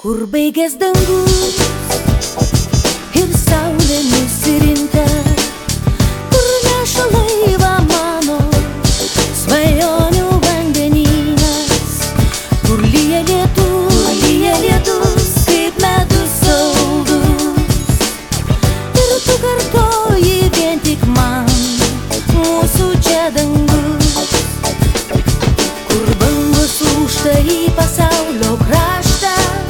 Kur baigės dangus ir saulė nusirinka, kur neša laivą mano svajonių vandenynas, kur lyja lietus kaip medus saldus. Ir tu kartoji vien tik man mūsų čia dangus, kur bangos užta į pasaulio kraštą.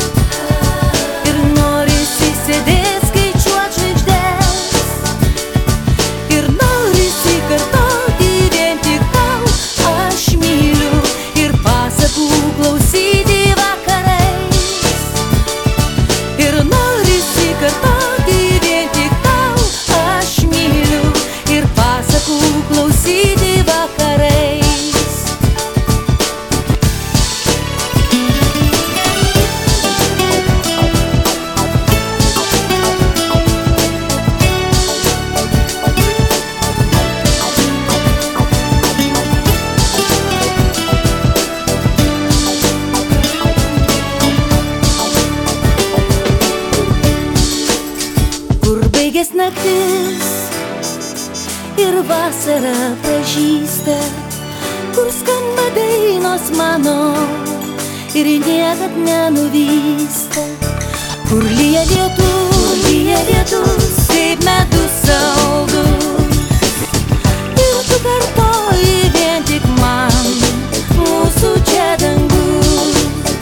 Baigės naktis ir vasara pražysta, kur skamba dainos mano ir niekad nenuvysta, kur lyja lietus kaip medus saldus. Ir tu kartoji vien tik man mūsų čia dangus,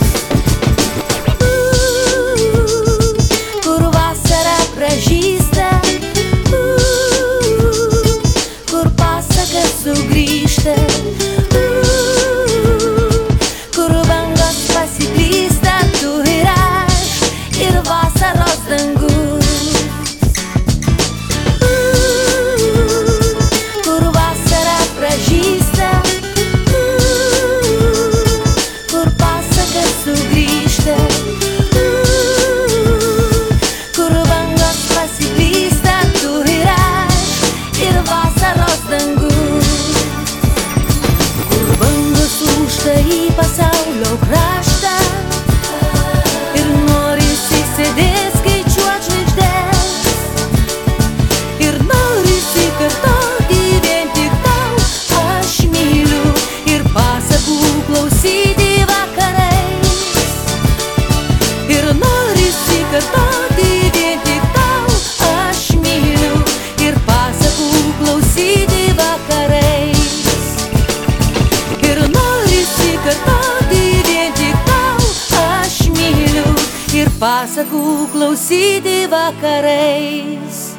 kur vasara pražysta, sugrįžta, kur bangos pasiklysta, tu ir aš, ir vasaros dangus. Kur vasara pražysta, kur pasaka sugrįžta, kur bangos pasiklysta, tu ir aš, ir vasaros dangus. Į pasaulio kraštą ir norisi sėdėt skaičiuot žvaigždes, ir norisi kartoti vien tik tau aš myliu, ir pasakų klausyti vakarais, ir norisi kartoti vien tik tau aš myliu, ir pasakų klausyti vakarais. Kartoti vien tik tau aš myliu, ir pasakų klausyti vakarais.